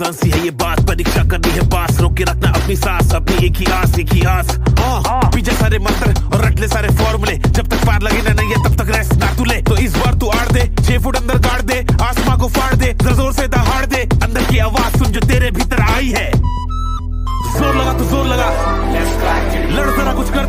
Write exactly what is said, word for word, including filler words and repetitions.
सावधान सी है ये बात, परीक्षा करनी है पास, रोक के रखना अपनी सांस, अपनी एक ही आस एक ही आस। पीछे सारे मंत्र और रट ले सारे फॉर्मूले, जब तक पार लगे ना नहीं है तब तक रेस्ट ना तू ले। तो इस बार तू आड़ दे, छह फुट अंदर गाड़ दे, आसमां को फाड़ दे,